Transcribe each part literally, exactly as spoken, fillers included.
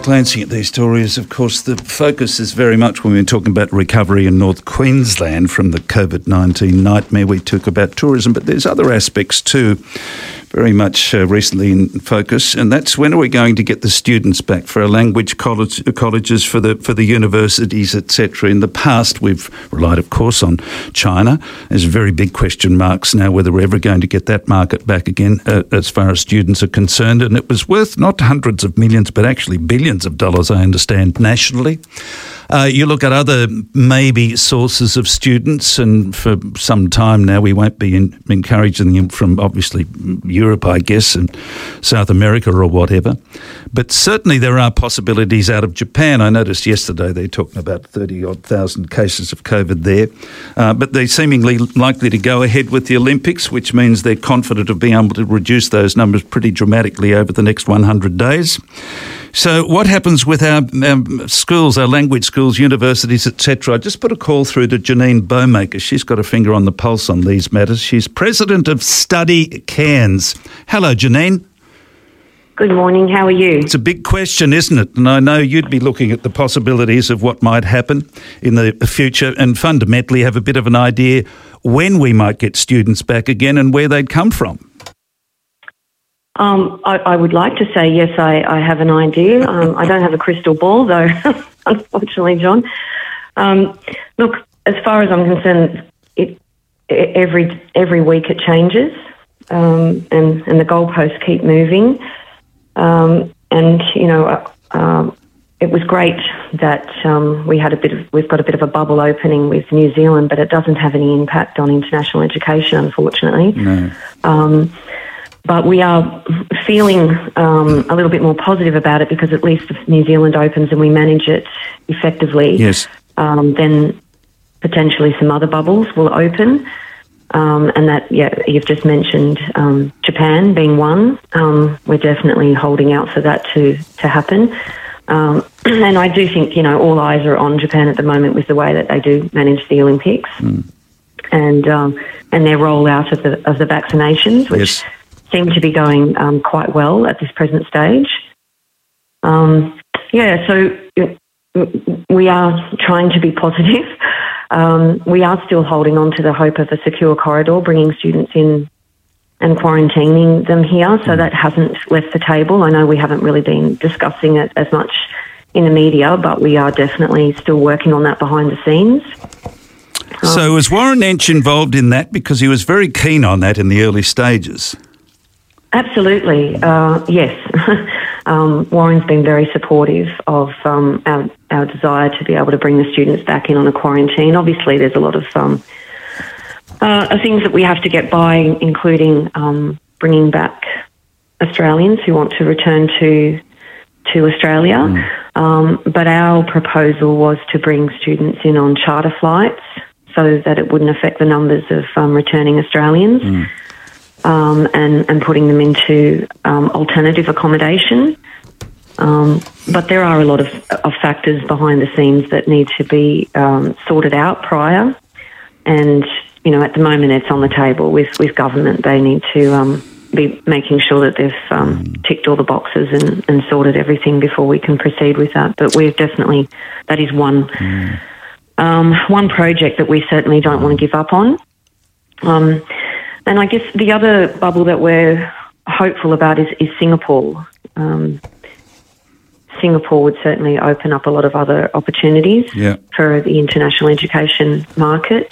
glancing at these stories, of course, the focus is very much when we're talking about recovery in North Queensland from the COVID nineteen nightmare. We talk about tourism, but there's other aspects too, very much uh, recently in focus, and that's when are we going to get the students back for our language college, colleges, for the for the universities, et cetera. In the past, we've relied, of course, on China. There's very big question marks now whether we're ever going to get that market back again uh, as far as students are concerned, and it was worth not hundreds of millions, but actually billions of dollars, I understand, nationally. Uh, you look at other maybe sources of students, and for some time now we won't be in, encouraging them from obviously Europe, I guess, and South America or whatever. But certainly there are possibilities out of Japan. I noticed yesterday they're talking about thirty-odd thousand cases of COVID there. Uh, but they're seemingly likely to go ahead with the Olympics, which means they're confident of being able to reduce those numbers pretty dramatically over the next one hundred days. So what happens with our um, schools, our language schools, universities, et cetera? I just put a call through to Janine Bowmaker. She's got a finger on the pulse on these matters. She's president of Study Cairns. Hello, Janine. Good morning. How are you? It's a big question, isn't it? And I know you'd be looking at the possibilities of what might happen in the future and fundamentally have a bit of an idea when we might get students back again and where they'd come from. Um, I, I would like to say, yes, I, I have an idea. Um, I don't have a crystal ball, though, unfortunately, John. Um, look, as far as I'm concerned, it, every every week it changes, um, and, and the goalposts keep moving. Um, and, you know, uh, um, it was great that um, we had a bit of, we've got a bit of a bubble opening with New Zealand, but it doesn't have any impact on international education, unfortunately. No. Um, But we are feeling um, a little bit more positive about it because at least if New Zealand opens and we manage it effectively, yes, um, then potentially some other bubbles will open. Um, and that, yeah, you've just mentioned um, Japan being one. Um, we're definitely holding out for that to, to happen. Um, and I do think, you know, all eyes are on Japan at the moment with the way that they do manage the Olympics mm. and um, and their rollout of the of the vaccinations, which... Yes. seem to be going um, quite well at this present stage. Um, yeah, so we are trying to be positive. Um, we are still holding on to the hope of a secure corridor, bringing students in and quarantining them here, so that hasn't left the table. I know we haven't really been discussing it as much in the media, but we are definitely still working on that behind the scenes. So was Warren Entsch involved in that? Because he was very keen on that in the early stages. Absolutely, uh, yes. um, Warren's been very supportive of um, our, our desire to be able to bring the students back in on a quarantine. Obviously, there's a lot of um, uh, things that we have to get by, including um, bringing back Australians who want to return to to Australia. Mm. Um, but our proposal was to bring students in on charter flights so that it wouldn't affect the numbers of um, returning Australians. Mm. Um, and, and putting them into um, alternative accommodation. Um, but there are a lot of, of factors behind the scenes that need to be um, sorted out prior. And, you know, at the moment it's on the table with, with government. They need to um, be making sure that they've um, ticked all the boxes and, and sorted everything before we can proceed with that. But we've definitely, that is one, mm. um, one project that we certainly don't want to give up on. Um And I guess the other bubble that we're hopeful about is, is Singapore. Um, Singapore would certainly open up a lot of other opportunities yeah. for the international education market.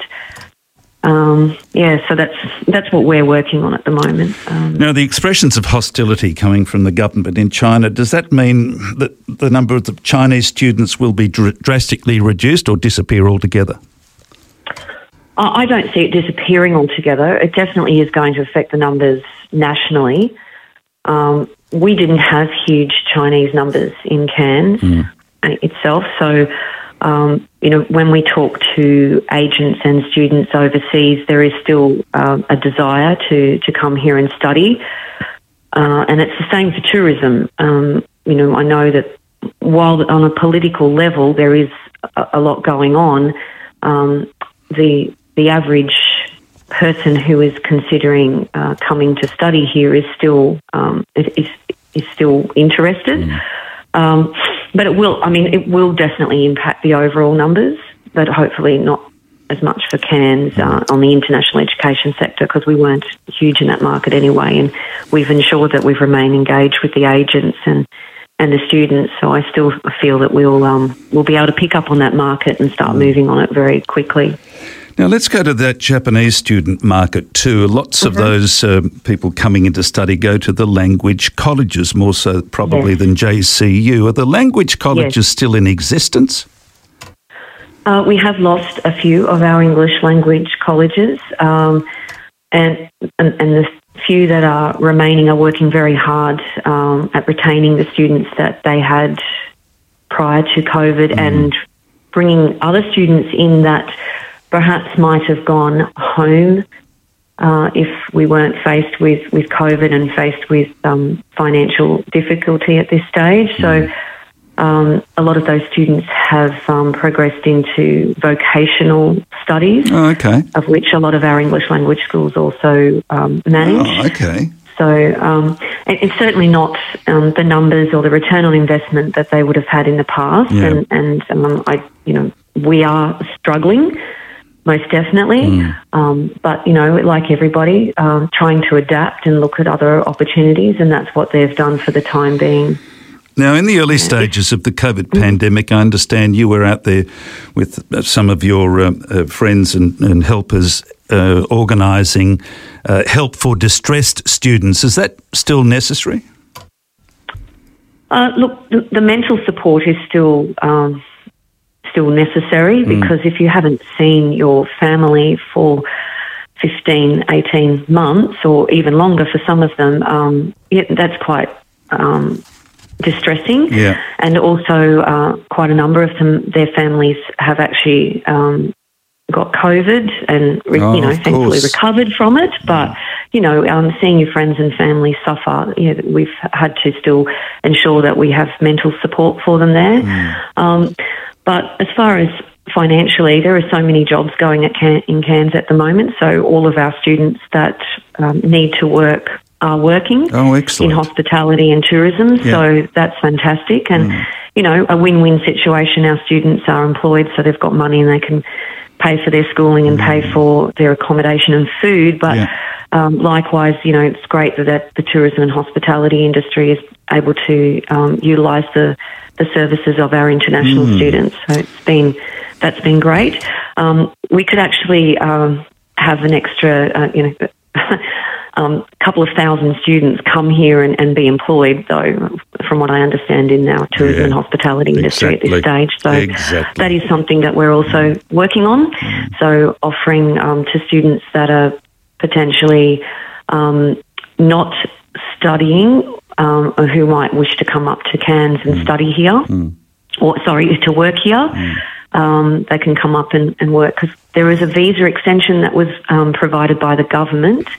Um, yeah, so that's that's what we're working on at the moment. Um, now, the expressions of hostility coming from the government in China, does that mean that the number of the Chinese students will be dr- drastically reduced or disappear altogether? I don't see it disappearing altogether. It definitely is going to affect the numbers nationally. Um, we didn't have huge Chinese numbers in Cairns mm. itself. So, um, you know, when we talk to agents and students overseas, there is still um, a desire to, to come here and study. Uh, and it's the same for tourism. Um, you know, I know that while on a political level there is a, a lot going on, um, the the average person who is considering uh, coming to study here is still um, is is still interested. Mm. Um, but it will, I mean, it will definitely impact the overall numbers, but hopefully not as much for Cairns uh, on the international education sector, because we weren't huge in that market anyway, and we've ensured that we've remained engaged with the agents and, and the students. So I still feel that we'll um, we'll be able to pick up on that market and start moving on it very quickly. Now, let's go to that Japanese student market too. Lots mm-hmm. of those uh, people coming into study go to the language colleges, more so probably yes. than J C U. Are the language colleges yes. still in existence? Uh, we have lost a few of our English language colleges, um, and, and and the few that are remaining are working very hard um, at retaining the students that they had prior to COVID mm. and bringing other students in that perhaps might have gone home uh, if we weren't faced with, with COVID and faced with um, financial difficulty at this stage. Mm. So um, a lot of those students have um, progressed into vocational studies, oh, okay. of which a lot of our English language schools also um, manage. Oh, okay. So um, it, it's certainly not um, the numbers or the return on investment that they would have had in the past, yeah. and, and um, I, you know, we are struggling, most definitely. Mm. Um, but you know, like everybody, um, trying to adapt and look at other opportunities, and that's what they've done for the time being. Now, in the early stages of the COVID mm. pandemic, I understand you were out there with some of your uh, uh, friends and, and helpers uh, organising uh, help for distressed students. Is that still necessary? Uh, look, the, the mental support is still um, still necessary mm. because if you haven't seen your family for fifteen, eighteen months or even longer for some of them, um, yeah, that's quite Um, distressing, yeah. and also uh, quite a number of them, their families have actually um, got COVID and re- oh, you know thankfully recovered from it. But mm. you know, um, seeing your friends and family suffer, you know, we've had to still ensure that we have mental support for them there. Mm. Um, but as far as financially, there are so many jobs going at Can- in Cairns at the moment. So all of our students that um, need to work are working oh, excellent. in hospitality and tourism, yeah. so that's fantastic. And, mm. you know, a win-win situation. Our students are employed, so they've got money and they can pay for their schooling and mm. pay for their accommodation and food. But yeah. um, likewise, you know, it's great that, that the tourism and hospitality industry is able to um, utilise the, the services of our international mm. students. So it's been, that's been great. Um, we could actually um, have an extra, uh, you know, a um, couple of thousand students come here and, and be employed, though, from what I understand, in our tourism yeah, and hospitality industry exactly. at this stage. So exactly. that is something that we're also working on. Mm. So offering um, to students that are potentially um, not studying um, or who might wish to come up to Cairns and mm. study here, mm. or sorry, to work here. Mm. Um, they can come up and, and work, because there is a visa extension that was um, provided by the government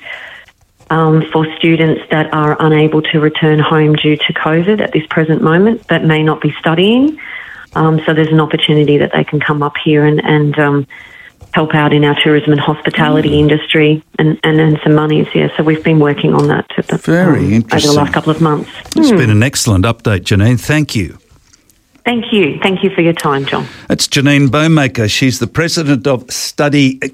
um, for students that are unable to return home due to COVID at this present moment, that may not be studying. Um, so there's an opportunity that they can come up here and, and um, help out in our tourism and hospitality mm. industry and, and earn some monies. Yeah, so we've been working on that the, Very um, interesting. over the last couple of months. It's mm. been an excellent update, Janine. Thank you. Thank you. Thank you for your time, John. That's Janine Bowmaker. She's the president of Study